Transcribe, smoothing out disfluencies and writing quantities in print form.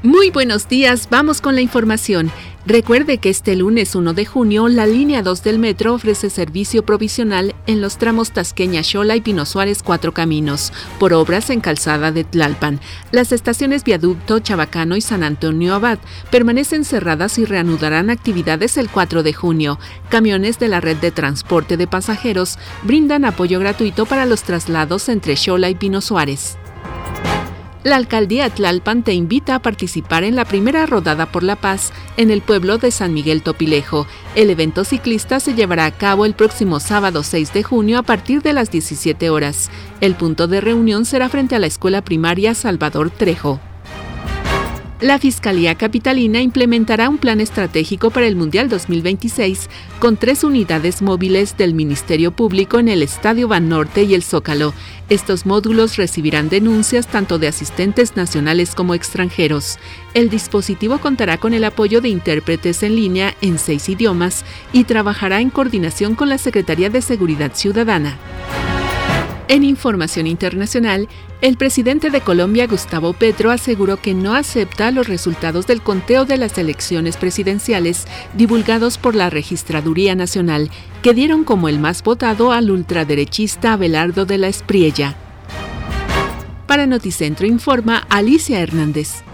Muy buenos días, vamos con la información. Recuerde que este lunes 1 de junio, la línea 2 del metro ofrece servicio provisional en los tramos Tasqueña-Xola y Pino Suárez Cuatro Caminos, por obras en Calzada de Tlalpan. Las estaciones Viaducto, Chabacano y San Antonio Abad permanecen cerradas y reanudarán actividades el 4 de junio. Camiones de la red de transporte de pasajeros brindan apoyo gratuito para los traslados entre Xola y Pino Suárez. La Alcaldía Tlalpan te invita a participar en la primera Rodada por la Paz en el pueblo de San Miguel Topilejo. El evento ciclista se llevará a cabo el próximo sábado 6 de junio a partir de las 17 horas. El punto de reunión será frente a la Escuela Primaria Salvador Trejo. La Fiscalía Capitalina implementará un plan estratégico para el Mundial 2026 con 3 unidades móviles del Ministerio Público en el Estadio Banorte y el Zócalo. Estos módulos recibirán denuncias tanto de asistentes nacionales como extranjeros. El dispositivo contará con el apoyo de intérpretes en línea en 6 idiomas y trabajará en coordinación con la Secretaría de Seguridad Ciudadana. En información internacional, el presidente de Colombia, Gustavo Petro, aseguró que no acepta los resultados del conteo de las elecciones presidenciales divulgados por la Registraduría Nacional, que dieron como el más votado al ultraderechista Abelardo de la Espriella. Para Noticentro informa Alicia Hernández.